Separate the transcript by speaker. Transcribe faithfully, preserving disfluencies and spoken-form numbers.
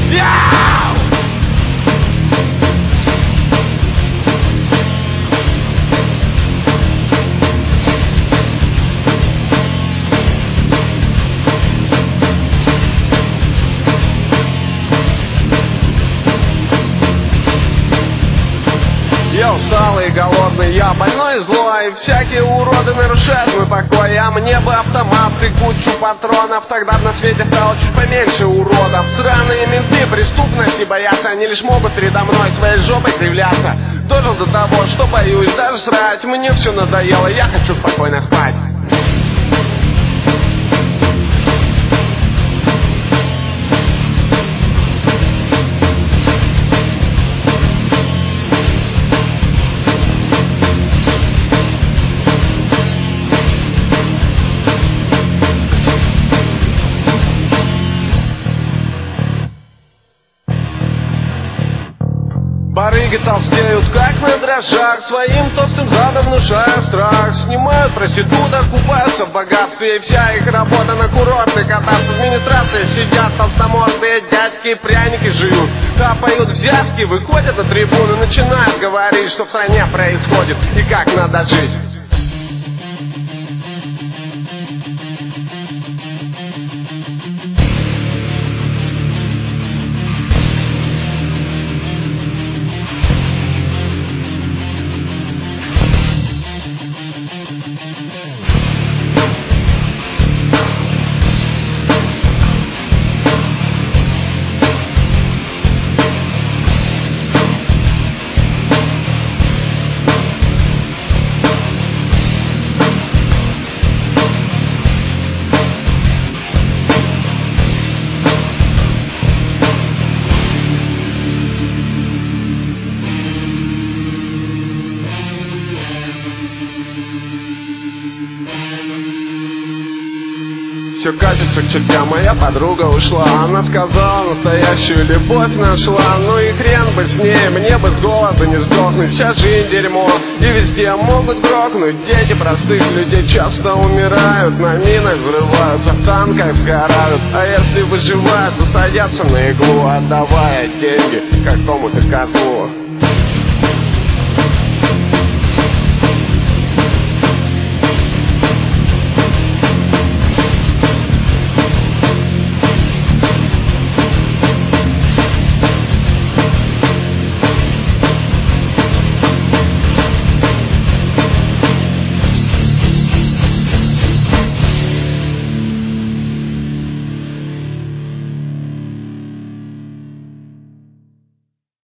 Speaker 1: Я усталый, голодный, я больной и злой. Всякие уроды нарушают мой покой. А мне бы автомат и кучу патронов. Тогда б на свете стало чуть поменьше уродов. Сраные менты преступности боятся. Они лишь могут передо мной своей жопой кривляться. Дожил до того, что боюсь даже срать. Мне все надоело, я хочу спокойно спать. Барыги толстеют, как на дрожжах, своим толстым задом внушая страх. Снимают проституток, купаются в богатстве, и вся их работа на курорты кататься. В администрации сидят толстомордые дядьки, пряники жуют, капают взятки, выходят на трибуны, начинают говорить, что в стране происходит и как надо жить. Все катится к чертям, моя подруга ушла. Она сказала, настоящую любовь нашла. Ну и хрен бы с ней, мне бы с голоду не сдохнуть. Вся жизнь дерьмо, и везде могут грохнуть. Дети простых людей часто умирают, на минах взрываются, в танках сгорают. А если выживают, то садятся на иглу, отдавая деньги какому-то козлу.